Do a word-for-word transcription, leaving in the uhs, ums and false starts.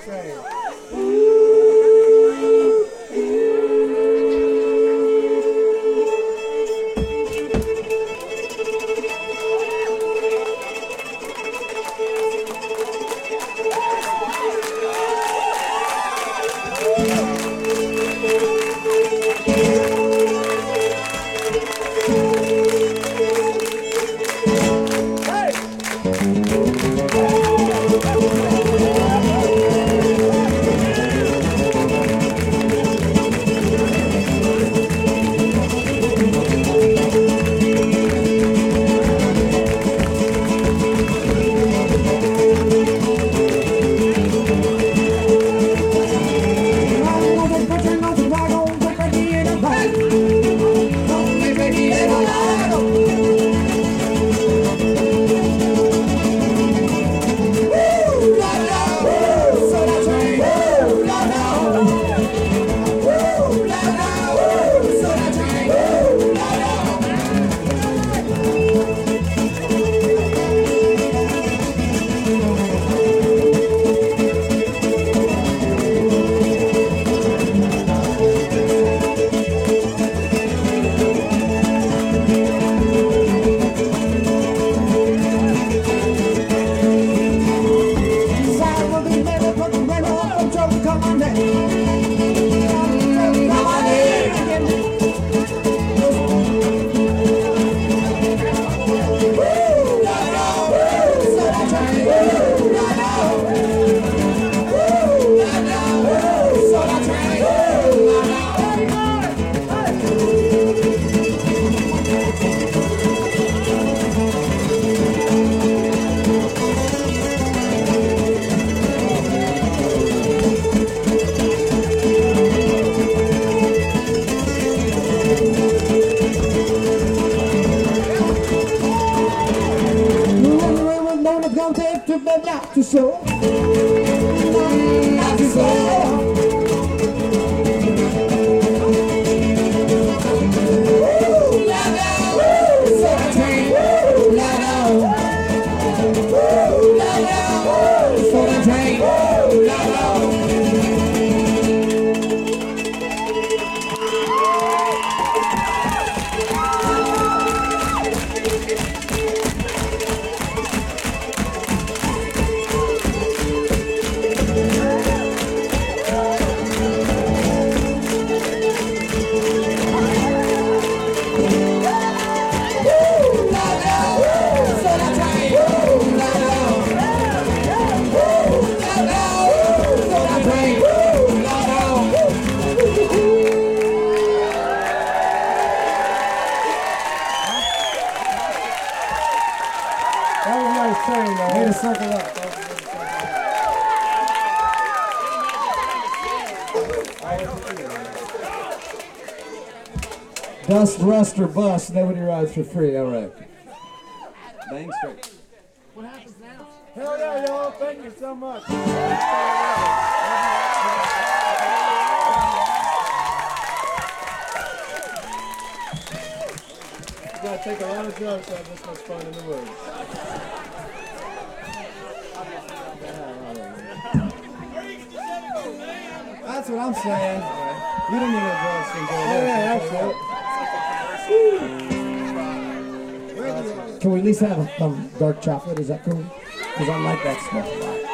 Dust, rust, or bust, nobody rides for free, all right. Bang straight. What happens now? Hell yeah, y'all. Thank you so much. You gotta take a lot of drugs to have this much fun in the woods. That's what I'm saying. You don't need a drugs to enjoy Oh, this. yeah, that's it. Can we at least have um, dark chocolate? Is that cool? Because I like that stuff a lot.